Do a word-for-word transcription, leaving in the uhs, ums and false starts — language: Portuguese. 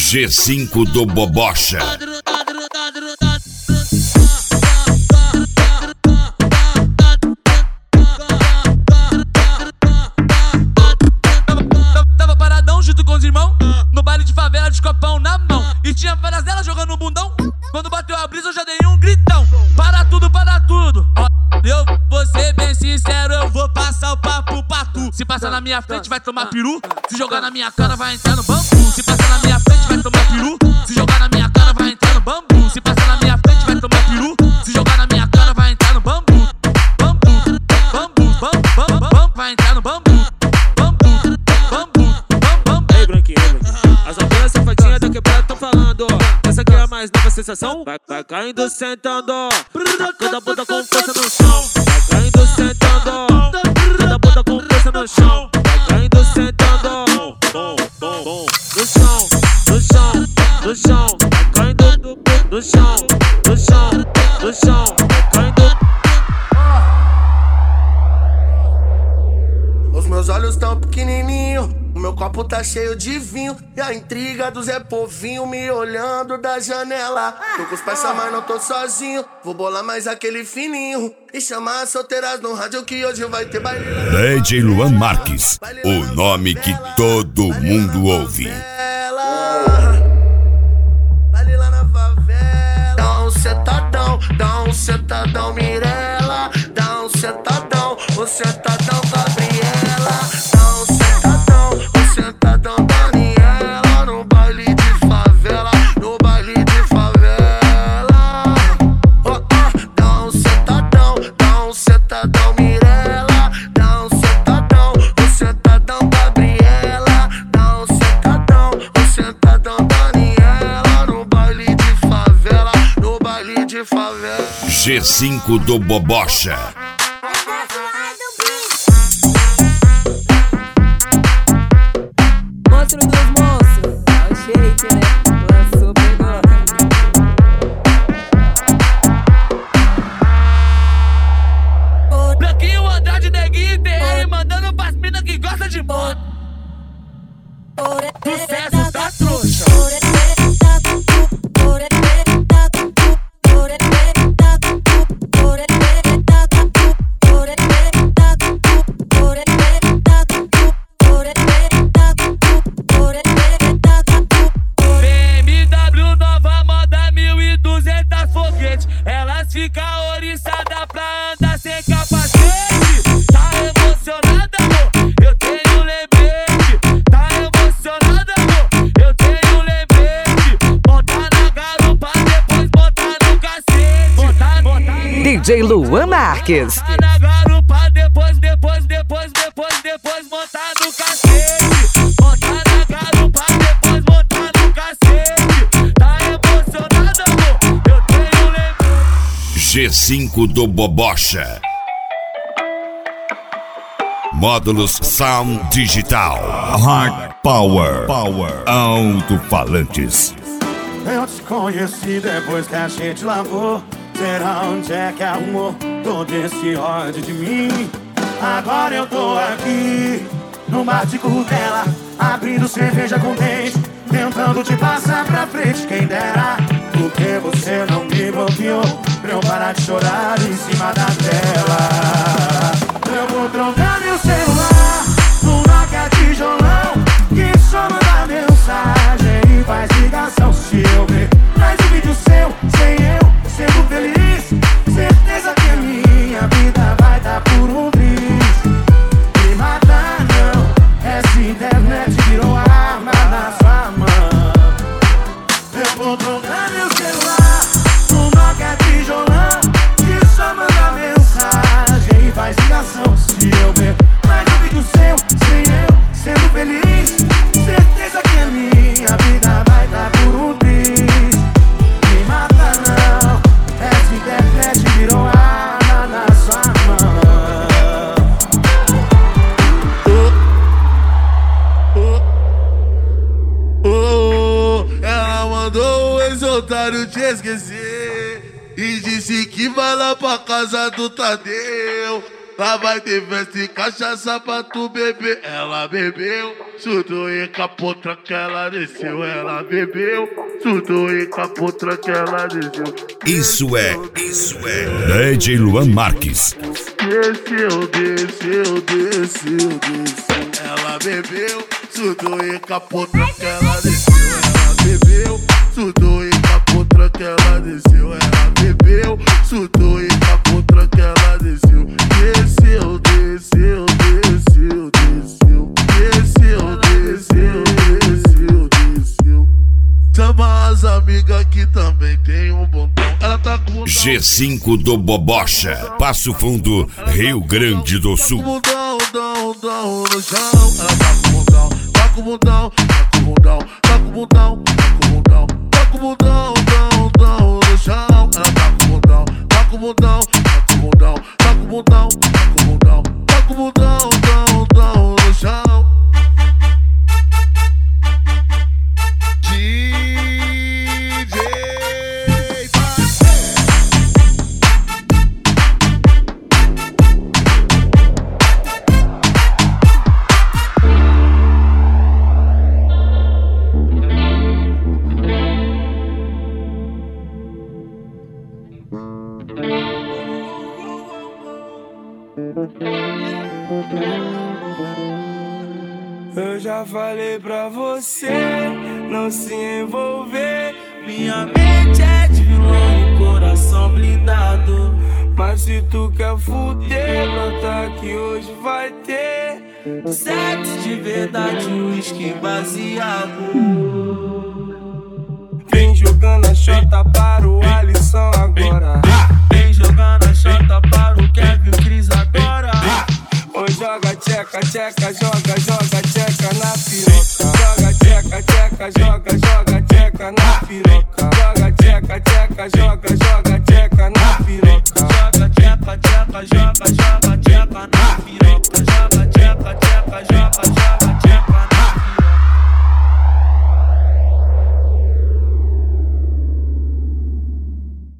G cinco do Bobocha. Tava paradão junto com os irmãos, no baile de favela de copão na mão. E tinha várias delas jogando no bundão. Quando bateu a brisa eu já dei um gritão. Para tudo, para tudo. Eu vou ser bem sincero, eu vou passar o papo pra tu. Se passar na minha frente vai tomar peru. Se jogar na minha cara vai entrar no bambu. Se passar na minha frente vai tomar peru. Se jogar na minha cara vai entrar no bambu. Se passar na minha frente vai tomar peru. Se jogar na minha cara vai entrar no bambu. Bambu, bambu, bam, bam, bam, vai entrar no bambu. Bambu, bambu, bam, bam. Ei, branquinho, ei, branquinho. As novinhas safadinhas da quebrada tão falando. Essa aqui é a mais nova sensação. Vai, vai caindo sentando. Cada bunda com força no chão. Vai caindo sentando. Cada bunda com força no chão. Vai caindo sentando. Bom, bom, bom. No chão, no chão, no chão. Vai caindo no chão, no chão, no chão. Vai caindo. Os meus olhos tão pequenininhos, o meu copo tá cheio de vinho. E a intriga do Zé Povinho me olhando da janela. Tô com os parça, mas não tô sozinho. Vou bolar mais aquele fininho e chamar as solteiras no rádio que hoje vai ter baile. D J Luan Marques, o nome que todo mundo ouve. Baile lá na favela. Dá um sentadão, dá um sentadão Mirella. Dá um sentadão, um sentadão Gabriela. Dá um sentadão, um sentadão Daniela. No baile de favela, no baile de favela. Oh, oh. Dá um sentadão, dá um sentadão Mirella. Dá um sentadão, um sentadão Gabriela. Dá um sentadão, um sentadão Daniela. No baile de favela, no baile de favela. G cinco do Bobocha. Monstro dos monstros, é o shake, né? Lançou, pegou. Branquinho, Andrade, Neguinho e T R mandando pras minas que gosta de moto. Sucesso da trouxa. Elas ficam oriçadas pra andar sem capacete. Tá emocionada, amor? Eu tenho lembrete. Tá emocionada, amor? Eu tenho lembrete. Botar na garupa, depois botar no cacete. Botar, botar D J Luan Marques. botar na garupa, depois, depois, depois, depois, depois botar no cacete. Botar na garupa, depois botar no cacete. Tá emocionada, amor? Eu tenho lembrete. G cinco do Bobocha. Módulos Sound Digital. Hard Power. Power. Alto-falantes. Eu te conheci depois que a gente lavou. Será onde é que arrumou todo esse ódio de mim? Agora eu tô aqui no bar de Curvela, abrindo cerveja com dente, tentando te passar pra frente. Quem dera, porque você não me bloqueou pra eu parar de chorar em cima da tela. Eu vou trocar meu celular no Nokia tijolão, que só manda mensagem e faz ligação. Se eu ver mais um vídeo seu, sem eu sendo feliz, certeza que a minha vida vai dar por um triz. Me matar não, essa internet virou arma na sua mão. Eu vou trocar meu celular no Nokia tijolão, que só manda mensagem e faz ligação. Se eu ver mais um vídeo seu, sem eu sendo feliz, certeza que a minha vida vai dar por um triz. Me mata não, essa internet virou arma na sua mão. Oh, oh, oh, ela mandou o ex-otário te esquecer e disse que vai lá pra casa do Tadeu. Lá vai ter festa e cachaça pra tu beber. Ela bebeu, surtou e capotra que ela desceu. Ela bebeu, surtou e capotra que ela desceu. Isso é, isso é D J Luan Marques. Desceu, desceu, desceu, desceu. Ela bebeu, surtou e capotra que ela desceu. Ela bebeu, surtou e capotra que ela desceu. Ela bebeu, surtou e capotra que ela desceu. Desceu, desceu, desceu, desceu. Desceu, desceu, desceu, desceu. Chama as amigas que também tem um bondão. Ela tá com G cinco do Bobocha, Passo Fundo, Rio Grande do Sul. Tá com bundão, dão, dão no chão. Ela tá com bundão, tá com bundão, tá com bundão, tá com bundão, tá com bundão, tá com bundão, dão, dão no chão. Ela tá com bundão, tá com bundão, tá com bundão, tá com bundão, tá com bundão, tá com bundão, dão, dão no chão. D J Eu já falei pra você não se envolver. Minha mente é de vilão e coração blindado. Mas se tu quer fuder, brota que hoje vai ter sexo de verdade, uísque baseado. Vem jogando a chota para o Alisson agora. Vem jogando a chota para o Kevin Cris agora. Oi, joga tcheca, tcheca, joga, joga tcheca na piroca. Joga tcheca, tcheca, joga, joga tcheca na piroca. Joga tcheca, tcheca, joga, joga tcheca na piroca. Joga tcheca, tcheca, joga, joga tcheca na piroca. Joga tcheca, tcheca, joga, joga tcheca.